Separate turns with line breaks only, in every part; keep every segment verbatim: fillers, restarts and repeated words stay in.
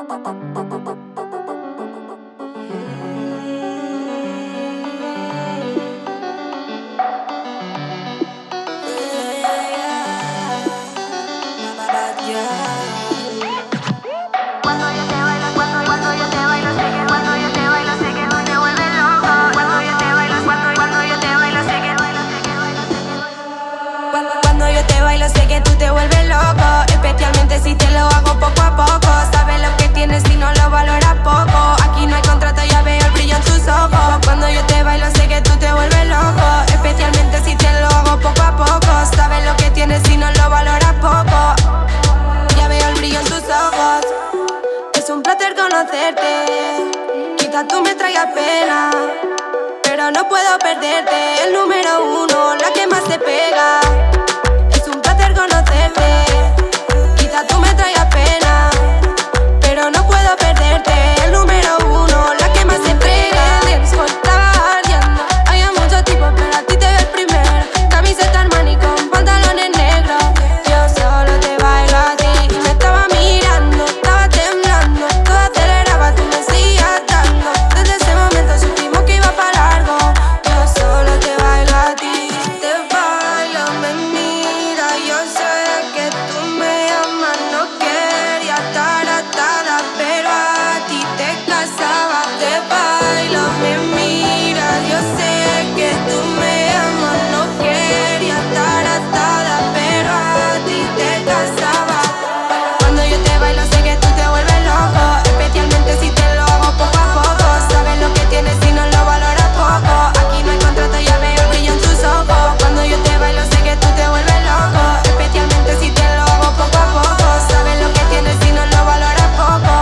Cuando yo te bailo sé que tú te vuelves loco, especialmente si te lo hago poco a poco. Sabes lo que tienes y no lo valoras poco. Aquí no hay contrato, ya veo el brillo en tus ojos. Cuando yo te bailo sé que tú te vuelves loco, especialmente si te lo hago poco a poco. Sabes lo que tienes y no lo valoras poco. Ya veo el brillo en tus ojos. Es un placer conocerte, quizás tú me traigas pena, pero no puedo perderte. El número uno, la que más te pega. Es un placer conocerte, quizás tú me traigas pena, pero no puedo perderte. El número uno, la que más te pega. El dancehall estaba ardiendo, había muchos tipos, pero a ti te veo el primero. Camiseta Armani con pantalones negros. Yo solo te bailo a ti y me estaba mirando, estaba temblando, todo aceleraba, tú me seguías dando. Desde ese momento supimos que iba para largo. Yo solo te bailo a ti, te bailo, me mira. Yo sé que tú me amas, no quería estar atada, pero a ti te casaba. Te bailo, me mira. Yo sé que tú me amas, no quería estar atada, pero a ti te casaba. Cuando yo te bailo sé que tú te vuelves loco, especialmente si te lo hago poco a poco. Sabes lo que tienes y no lo valoras poco. Aquí no hay contrato, ya veo el brillo en tus ojos. Cuando yo te bailo sé que tú te vuelves loco, especialmente si te lo hago poco a poco. Sabes lo que tienes y no lo valoras poco.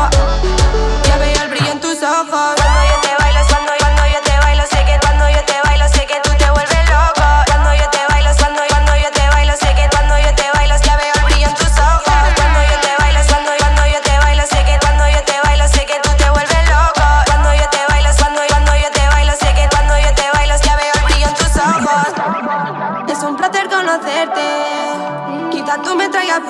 Ya veo el brillo en tus ojos. Cuando yo te bailo, cuando, cuando yo te bailo sé que cuando yo te bailo sé que tú te vuelves loco. Cuando yo te bailo, cuando, cuando yo te bailo sé que cuando yo te bailo ya veo el brillo en tus ojos. Cuando yo te bailo, cuando, cuando yo te bailo sé que cuando yo te bailo sé que tú te vuelves loco. Cuando yo te bailo, cuando, cuando yo te bailo sé que cuando yo te bailo ya veo el brillo en tus ojos. Es un placer conocerte, quizás tú me traigas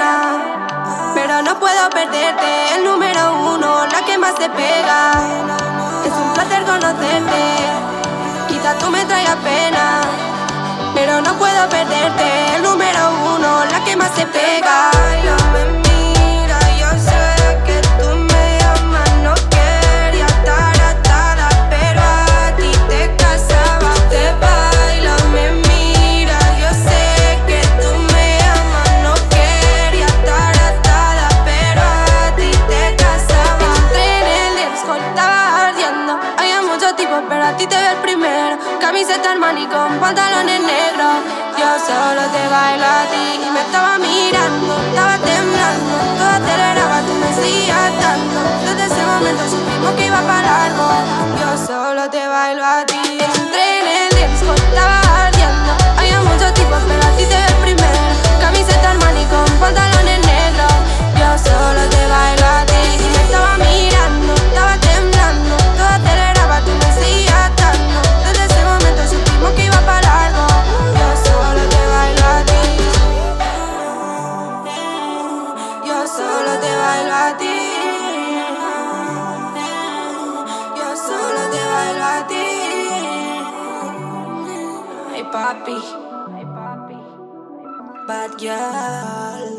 pena, pero no puedo perderte. El número uno, la que más te pega. Es un placer conocerte, quizás tú me traigas pena, pero no puedo perderte. El número uno, la que más te pega. Baila, me mira. Yo sé que tú me amas, no quería estar atada, pero a ti te casaba. Te baila, me mira. Yo sé que tú me amas, no quería estar atada, pero a ti te casaba. Entré en el dancehall, estaba ardiendo, había muchos tipos, pero a ti te veo el primero. Camiseta Armani con pantalones negros. Yo solo te bailo a ti y me estaba mirando, estaba temblando, todo aceleraba, tú me seguías dando. Desde ese momento supimos que iba para largo. Yo solo te bailo a ti. Entré en el dancehall, estaba ardiendo, había muchos tipos, pero a ti te veo el primero. Camiseta Armani con pantalones negros. Yo solo te bailo a ti y me estaba mirando, estaba temblando, todo aceleraba, tú me seguías dando. Desde ese momento supimos que iba para largo. Yo solo te bailo a ti. Yo solo te bailo a ti. Yo solo te bailo a ti. Ay papi, bad girl.